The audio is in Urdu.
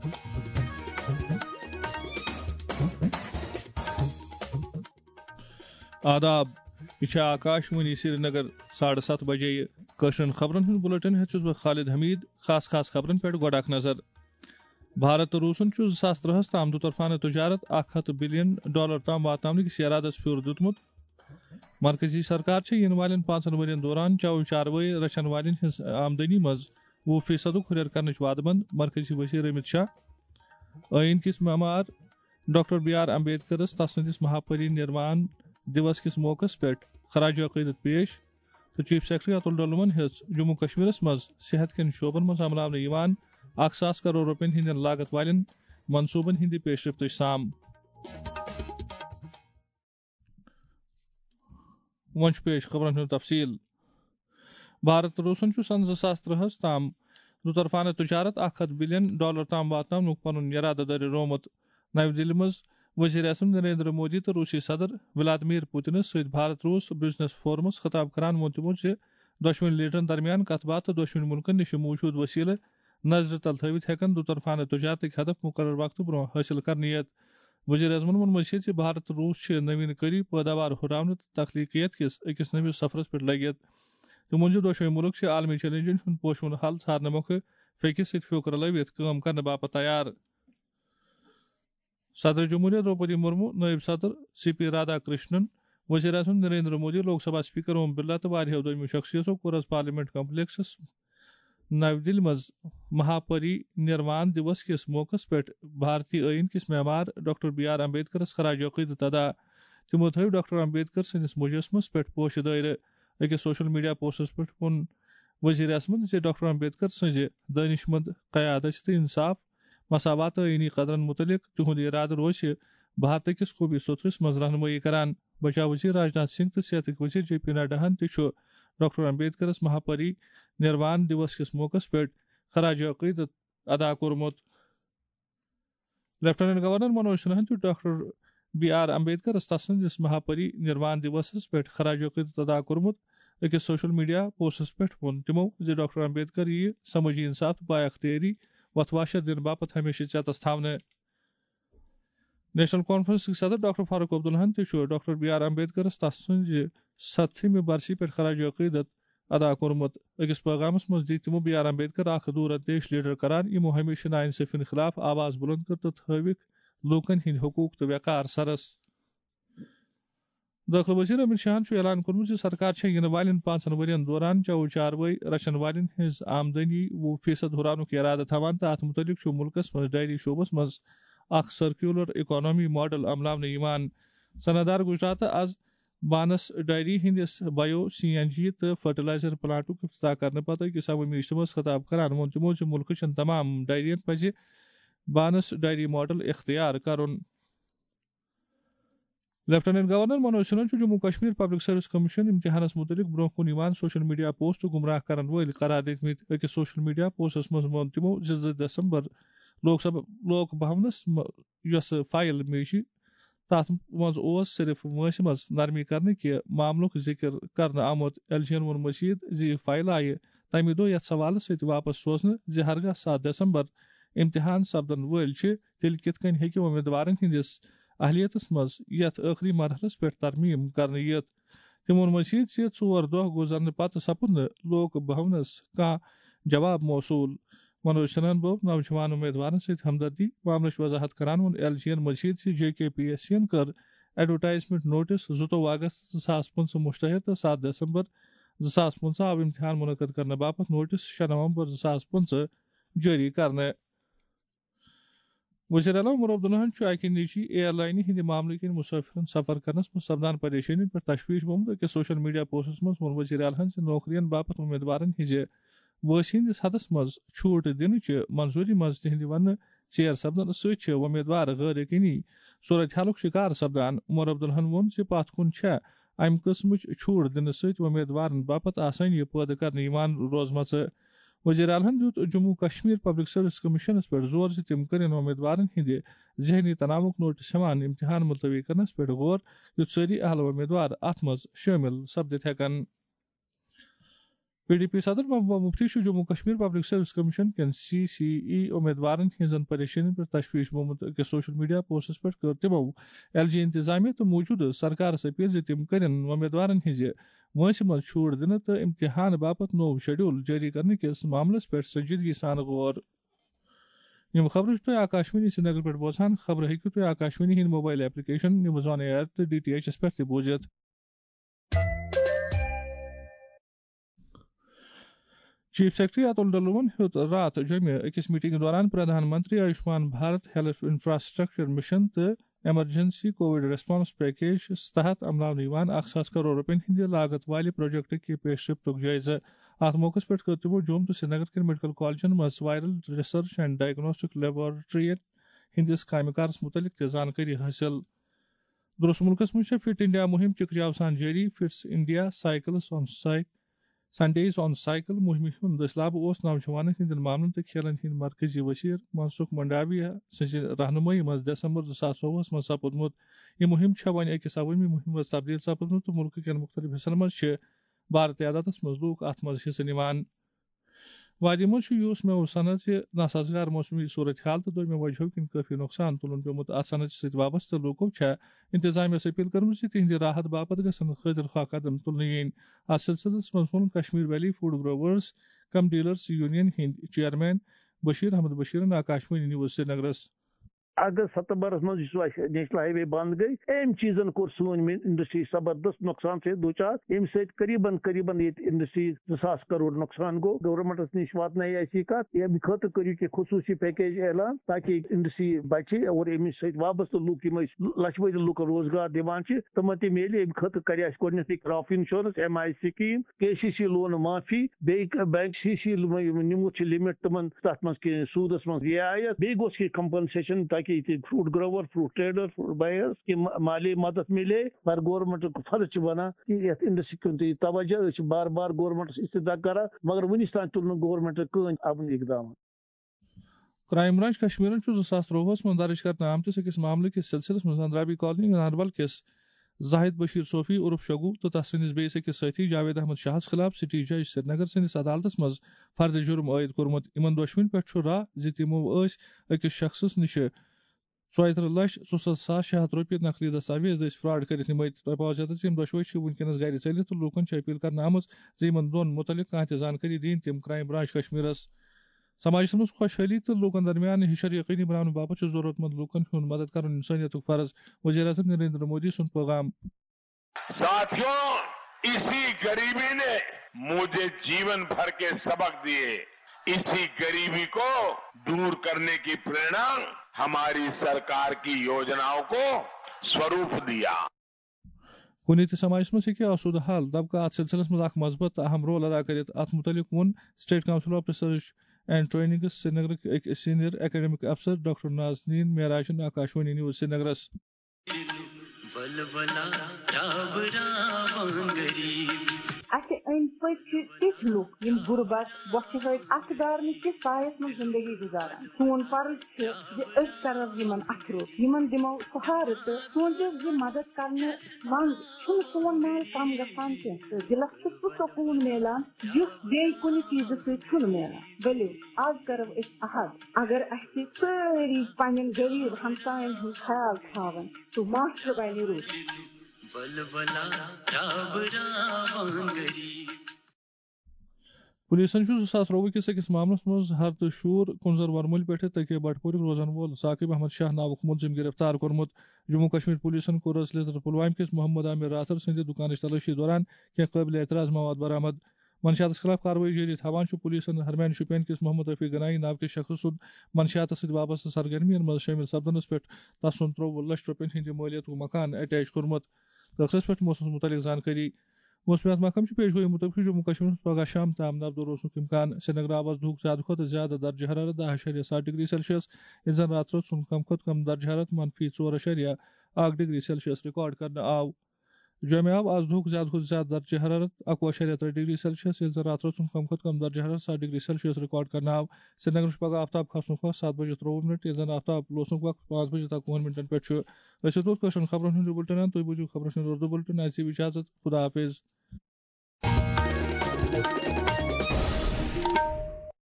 آداب، یہ آکاشوانی سری نگر 7:30 بجے کشن خبرن ہند بلٹن ہیس بہ خالد حمید۔ خاص خبرن پہ گۄڈٕ نظر۔ بھارت تو روسن 2013 تام دوطرفانہ تجارت $100 بلین تام واتناونکس ارادس پھیور دیتمت۔ مرکزی سرکار ین والن 5 ورین دوران چو چاروٲے رچھن والن ہز آمدنی مز 20% ہُریر کرنچ وعدٕ منٛد مرکزی وزیر امت شاہ۔ ٲیٖن کِس معمار ڈاکٹر BR امبیڈکرس تسندس مہاپری نروان دیوس کس موقع پہ خراج عقیدت پیش تو چیف سیکرٹری اتل ڈولمن ہز جموں کشمیرس مز صحت کن شعبن مز عملاونہٕ یوان 1,000 کروڑ رۄپین ہندین لاگت والین منصوبن ہندِ پیش رفت سام۔ ون پیش خبرن ہند تفصیل۔ بھارت روسن سن 2013 تام دوطرفانہ تجارت $100 بلین تام واتناونُک پنُن ارادٕ دٲرِ روومُت۔ نو دہلی مز وزیر اعظم نریندر مودی تو روسی صدر ولادیمیر پوتنس ست بھارت روس بزنس فورمس خطاب کران ووٚن تِمو زِ دۄشوٕنی لیڈرن درمیان کتھ باتھ تہٕ دۄشوٕنی مُلکن نِش موجود وسیلہٕ نظرِ تل تھٲوِتھ ہیکن دوطرفانہ تجارتٕکۍ ہدف مقرر وقتہٕ برونٛہہ حٲصِل کرنہٕ یِتھ۔ وزیر اعظمن ووٚن مزید زِ بھارت تہٕ روس چھِ نوین کٲری پٲداوار ہُراونہٕ تہٕ تخلیقیت کِس أکِس نٔوِس سفرس پٮ۪ٹھ لٔگِتھ۔ تٔمۍ ووٚن زِ دۄشوٕے مُلک چھِ عالمی چیلنجن ہُنٛد پوشوُن حل ژھارنہٕ مۄکھٕ فیکِس سۭتۍ پھیوٚک رلٲوِتھ کٲم کرنہٕ باپتھ تیار۔ صدر جمہوریہ دروپدی مرمو، نائب صدر CP رادھا کرشنن، وزیر اعظم نریندر مودی، لوک سبھا سپیکر اوم برلا تو واریاہو دویمو شخصیتو کوٚر آز پارلیمنٹ کمپلیکسس نو دہلی مز مہاپری نروان دیوس کس موقع پہ بھارتی ٲیٖن کس معمار ڈاکٹر BR امبیڈکرس خراج عقیدت ادا۔ تمو تھٲو ڈاکٹر امبیڈکر سندس مجسمس پہ پوشہِ دٲیرٕ۔ أکِس سوشل میڈیا پوسٹس پہ ووٚن وزیر اعظمن زِ ڈاکٹر امبیڈکر سٕنزِ دٲنش مند قیادت تہٕ انصاف، مساوات تہٕ ٲیٖنی قدرن متعلق تہنٛد ارادٕ روزِ بھارت کس قومی سترس مز رہنمائی کران۔ بچاو وزیر راجناتھ سنگھ تہٕ صحتٕکۍ وزیر JP نڈا ہن تہِ چھُ ڈاکٹر امبیڈکرس مہاپری نروان دیوس کس موقع پہ خراج عقیدت ادا کوٚرمُت۔ لیفٹیننٹ گورنر منوج سنہاہن تہِ ڈاکٹر BR امبیڈکرس تسندس مہاپری نروان دیوسس پہ خراج عقیدت ادا کوٚرمُت۔ أکِس سوشل میڈیا پوسٹس پہ ووٚن تِمو زِ ڈاکٹر امبیڈکر یِیہِ سمٲجی انصاف تہٕ بااختیٲری وتھواشا دِنہٕ باپتھ ہمیشہ ژیتس تھاونہٕ۔ نیشنل کانفرنسٕکۍ صدر ڈاکٹر فاروق عبداللہن تہِ چھُ ڈاکٹر BR امبیڈکرس تسٕنزِ 100مہِ برسی پہ خراج عقیدت ادا کوٚرمُت۔ أکِس پیغامس منٛز دِتۍ تِمو BR امبیڈکر اکھ دوٗر اندیش لیڈر قرار یِمو ہمیشہ ناانصٲفی خلاف آواز بلند کٔر تہٕ تھٲوِکھ لوٗکن ہٕنٛدۍ حقوٗق تہٕ وقار سرس۔ دٲخلہٕ وزیر امت شاہن چھُ اعلان کوٚرمُت زِ سرکار چھےٚ یِنہٕ والٮ۪ن 5 ؤرین دوران چو چاروٲے رچھن والٮ۪ن ہٕنٛز آمدنی 20% ہُراونُک ارادٕ تھاوان تہٕ اتھ مُتعلق چھُ مُلکس منٛز ڈائری شعبس منٛز اکھ سرکیولر اکانمی ماڈل عملاونہٕ یِوان۔ صنعت دار گجراتہٕ آز بانس ڈائری ہندس بایو CNG تہٕ فرٹیلائزر پلانٹُک افتتاح کرنہٕ پتہٕ أکِس عوٲمی اجتماعس خطاب کران ووٚن تِمو زِ مُلکہٕ چٮ۪ن تمام ڈائرین پزِ بانس ڈائری ماڈل اختیار کرُن۔ لیفٹیننٹ گورنر منوج سنہاہن چھُ Jammu Kashmir public service commission امتحانس متعلق برونٛہہ کُن یِوان سوشل میڈیا پوسٹ گمراہ کرن وٲلۍ قرار دِتمٕتۍ۔ أکِس سوشل میڈیا پوسٹس منٛز ووٚن تِمو زِ 2 دسمبر لوک بھونس یۄس فایل میجہِ تتھ منٛز اوس صرف وٲنٛسہِ منٛز نرمی کرنٕکہِ معاملُک ذِکر کرنہٕ آمُت۔ LG ین ووٚن مزید زِ یہِ فایل آیہِ تمہِ دۄہ یتھ سوالس سۭتۍ واپس سوزنہٕ زِ ہرگاہ 7 دسمبر امتحان سپدن وٲلۍ چھِ تیٚلہِ کِتھ کٔنۍ ہیٚکہِ اُمیٖدوارن ہٕنٛدِس اہلیتس منٛز یتھ ٲخری مرحلس پٮ۪ٹھ ترمیم کرنہٕ یِتھ۔ تٔمۍ ووٚن مزید زِ 4 دۄہ گُزرنہٕ پتہٕ سپُد نہٕ لوک بھونس کانٛہہ جواب موصوٗل۔ منوج سنہاہن بوٚو نوجوان اُمیٖدوارن سۭتۍ ہمدردی معاملٕچ وضاحت کران ووٚن LG ین مزید زِ JKPSC ین کٔر ایڈورٹائزمنٹ نوٹس 22 اگست 2025 مُشتہر تہٕ 7 دسمبر 2025 آو امتحان منعقد کرنہٕ باپتھ نوٹس 6 نومبر 2025 جٲری کرنہٕ۔ وزیر اعلیٰ عمر عبداللہن چھُ اکہِ نجی ایئر لاینہِ ہٕنٛدِ معاملہٕ کِنۍ مُسافِرن سفر کرنس منٛز سپدان پریشٲنین پٮ۪ٹھ تشویش گوٚمُت۔ أکِس سوشل میڈیا پوسٹس منٛز ووٚن وزیر اعلیٰ زِ نوکرین باپتھ اُمیٖدوارن ہٕنٛزِ وٲنٛسہِ ہٕنٛدِس حدس منٛز چھوٗٹ دِنٕچہِ منظوٗری منٛز تِہنٛدِ وننہٕ ژیر سپدنہٕ سۭتۍ چھِ اُمیٖدوار غٲر یقینی صورتحالُک شِکار سپدان۔ عمر عبداللہن ووٚن زِ پتھ کُن چھےٚ امہِ قٕسمٕچ چھوٗٹ دِنہٕ سۭتۍ اُمیٖدوارن باپتھ آسٲنی پٲدٕ کرنہٕ یِوان روزمژٕ۔ وزیر اعلیٰ دیُت جموں کشمیر پبلک سروس کمیشنس پٮ۪ٹھ زور زِ تِم کٔرِن اُمیٖدوارن ہٕنٛدِ ذہنی تناوُک نوٹس ہٮ۪وان امتحان ملتوی کرنس پٮ۪ٹھ غور یُتھ سٲری اہل اُمیٖدوار اتھ منٛز شٲمِل سپدِتھ ہٮ۪کن۔ PDP صدر Mehbooba Mufti Jammu Kashmir public service commission کین CCE امیدوارن ہزن پریشانی پر تشویش گومت أکس سوشل میڈیا پوسٹس پہ کر تمو LG انتظامیہ تو موجود سرکارس اپیل زِ تم کرن امیدوارن ہز وٲنٛسہِ منٛز چھوٹ دنہٕ تہٕ امتحان باپت نوٚو شیڈول جٲری کرنہٕ کِس معاملس پٮ۪ٹھ سنجیدگی سان غور یم خبر تُہۍ آکاشوانی سری نگر پٮ۪ٹھ بوزان خبر ہیٚکِو تُہۍ آکاشوانی ہٕنٛدۍ mobile application news on air تہٕ DTH پٮ۪ٹھ تہِ بوٗزِتھ چیف سیکرٹری اتل ڈلون ہیوت رات جمع أکِس میٹنگ دوران Pradhan Mantri Ayushman Bharat health infrastructure mission تہٕ ایمرجنسی کووڈ ریسپانس پیکیج تحت عملاونہٕ یِوان 1,000 کروڑ رۄپین ہٕنٛدِ لاگت والہِ پروجیکٹ کہِ پیش رفتُک جٲیزٕ اتھ موقعس پٮ۪ٹھ کٔر تِمو جوم تہٕ سری نگر کٮ۪ن میڈیکل کالجن منٛز وائرل ریسرچ اینڈ ڈائگنوسٹک لیبورٹرین ہٕنٛدِس کامہِ کارس متعلق تہِ زانکٲری حٲصِل درست ملکس منٛز چھےٚ فٹ انڈیا مہم چِکجاو سان جٲری فٹس انڈیا سنڈیز آن سائیکل مہمہِ ہُنٛد اصلاب اوس نوجوانن ہٕنٛدٮ۪ن معاملن تہٕ کھیلن ہٕنٛدۍ مرکزی وزیر منسوخ منڈاویہ سٕنٛزِ رہنمٲیی منٛز دسمبر 2024 منٛز سپُدمُت یہِ مہم چھےٚ وۄنۍ أکِس عوٲمی مہمہِ منٛز تبدیل سپٕدمٕژ تہٕ مُلکہٕ کٮ۪ن مُختٔلِف حِصن منٛز چھِ بارٕ تعدادس منٛز لوٗکھ اتھ منٛز حِصہٕ نِوان وادی منٛز چھُ یوٗس مےٚ صنعت زِ ناسازگار موسمی صوٗرتحال تہٕ دوٚیمہِ وجہو کِنۍ کٲفی نۄقصان تُلُن پیومُت اتھ صنعتہِ سۭتۍ وابستہٕ لوٗکو چھےٚ انتظامیہس اپیل کٔرمٕژ زِ تِہنٛدِ راحت باپتھ گژھن خٲطرٕ خواہ قدم تُلنہٕ یِنۍ اتھ سلسلس منٛز ووٚن Kashmir valley food growers cum dealers union ہٕنٛدۍ چیئرمین بشیر احمد بشیرن آکاشوانی نیوز سری نگرس اگست ستمبرس مز نیشنل ہائی وے بند گئی ام چیزن کور سون انڈسٹری زبردست نقصان سے دوچار ام سۭتۍ قریباً یہ انڈسٹری 2,000 کروڑ نقصان گو گورنمنٹس نش واتن ایسی کت ام خاطر کرو کہ خصوصی پیکیج اعلان تاکہ انڈسٹری بچے اور ام سۭتۍ وابستہ لوک یم لچھ بد لوک روزگار دِوان چھِ تمن تہِ میلہِ ام خاطر کر اس گۄڈنیتھٕے crop insurance MI scheme KCC loan معافی بیٚیہِ بینک CC نِمُت چھُ لِمٹ تمن تتھ منٛز سوٗدس منٛز رعایت بیٚیہِ گوٚژھ کینٛہہ کمپنسیشن تاکہ fruit grower fruit trader fruit buyers کی مالی مدد ملے پر گورنمنٹ فرض بنان کہ یتھ انڈسٹری کن توجہ بار بار گورنمنٹس استدا کران مگر ونس تان تل گورنمنٹ کٕہٕنۍ امن اقدام کرائم برانچ کشمیرن 2023 منٛز درج کرنہٕ آمتس أکِس معاملہٕ کِس سلسلس منٛز اندرابی کالونی گاندربل کِس زاہد بشیر صوفی عرف شگو تہٕ تس سٕنٛدِس بیٚیِس أکِس سٲتھی جاوید احمد شاہس خلاف سٹی جج سرینگر سٕنٛدِس عدالتس منٛز فرد جرم عٲید کوٚرمُت یِمن دۄشوٕنی پٮ۪ٹھ چھُ راہ زِ تِمو ٲسۍ أکِس شخصس نِش 33,64,600 رۄپیہِ نقلی دستاویز دٔسۍ فراڈ کٔرِتھ نِمٕتۍ تۄہہِ پاو زیادٕ یِم دۄشوے چھِ وٕنکیٚنس گرِ ژٔلِتھ تہٕ لوٗکن چھِ اپیل کرنہٕ آمٕژ زِ یِمن دۄن مُتعلق کانٛہہ تہِ زانکٲری دِنۍ تِم کرائم برانچ کشمیرس سماجس منٛز خۄشحٲلی تہٕ لوٗکن درمیان ہِشر یقینی بناونہٕ باپتھ چھُ ضروٗرت منٛد لوٗکن ہُنٛد مدد کرُن انسٲنیتُک فرض وزیر اعظم نریندر مودی سُنٛد پیغام ساتھیوں اسی غریبی نے مجھے جیون بھر کے سبق دیے اسی غریبی کو دور کرنے کی پریرنا ہماری سرکار کی یوجناؤں کو سوروپ دیا کُنہِ تہِ سماجس منٛز ہیٚکہِ آسوٗدٕ حال طبقہٕ اتھ سلسلس منٛز اکھ مثبت تہٕ اہم رول ادا کٔرِتھ اتھ مُتعلق ووٚن state council of research and ٹریننگس سری نگرٕکۍ أکۍ سیٖنیر ایکیڈمک افسر ڈاکٹر نازنیٖن معراجن آکاشوانی نیوز سری نگرس اَسہِ أنٛدۍ پٔکۍ چھِ تِتھۍ لُکھ یِم غُربت بۄچھِ ہٕٹۍ اَتھٕ دارنہٕ کِس سایس منٛز زندگی گُزاران سون فرض چھُ زِ أسۍ کرو یِمن اَتھٕ روٚٹ یِمن دِمو سہارٕ تہٕ سوٗنچو زِ مدد کرنہٕ منٛز چھُنہٕ سون مال کم گژھان کینٛہہ تہٕ دِلس چھُ سُہ سکوٗن میلان یُس بیٚیہِ کُنہِ چیٖزٕ سۭتۍ چھُنہٕ میلان ؤلِو آز کرو أسۍ عہد اگر اَسہِ سٲری پننٮ۪ن غریٖب ہمساین ہُنٛد خیال تھاون تہٕ معاشرٕ بنہِ رُت پُلیٖسن چھُ 2023 کِس أکِس معاملس منٛز ہردٕ شوٗر کُنزر ورمُلہِ پٮ۪ٹھٕ تقیہ بٹپوٗرِک روزن وول ثاقب احمد شاہ ناوُک مُلزِم گرفتار کوٚرمُت جموں کشمیر پُلیٖسن کوٚر ٲس لیٚدر پُلوامہِ کِس محمد عامر راتھر سٕنٛدِ دُکانٕچ تلٲشی دوران کینٛہہ قٲبلِ اعتراض مواد برآمد منشیاتس خلاف کاروٲیی جٲری تھاوان چھُ پُلیٖسن ہرمین شُپین کِس محمد رفیع گنایی ناو کِس شخص سُنٛد منشیاتس سۭتۍ وابستہٕ سرگرمین منٛز شٲمِل سپدنس پٮ۪ٹھ تس سُنٛد 23 لچھ رۄپین ہٕنٛدِ مٲلیتُک مکان اٹیچ کوٚرمُت ٲخرس پٮ۪ٹھ موسمس مُتعلق زانکٲری موسمیات محکمہٕ چہِ پیشگویی مُطٲبِق جموں کشمیرس منٛز پگہہ شام تام نبدو روزنُک اِمکان سری نگر آو آز دُہُک زیادٕ کھۄتہٕ زیادٕ درجہٕ حرارت 10.7 ڈگری سیلسیس ییٚلہِ زن راتہٕ روز سُنٛد کم کھۄتہٕ کم درجہٕ حرارت -4.1 ڈگری سیلسیس رِکارڈ کرنہٕ آو جوٚمہِ آو آز دُہُک زیادٕ کھۄتہٕ زیادٕ درجہٕ حرارت 21.3 ڈگری سیلسیس ییٚلہِ زن راتہٕ روز سُنٛد کم کھۄتہٕ کم درجہٕ حرارت 7 ڈگری سیلسیس رِکارڈ کرنہٕ آو سری نگرس چھُ پگہہ آفتاب کھسنُک وقت 7:23 ییٚلہِ زن آفتاب لوسنُک وقت 5:23 پٮ۪ٹھ چھُ أسۍ ووت کٲشرٮ۪ن خبرن ہُنٛد بُلٹن تُہۍ بوٗزِو خبرن ہُنٛد اُردو بُلٹن اَسہِ اِجازت خدا حافظ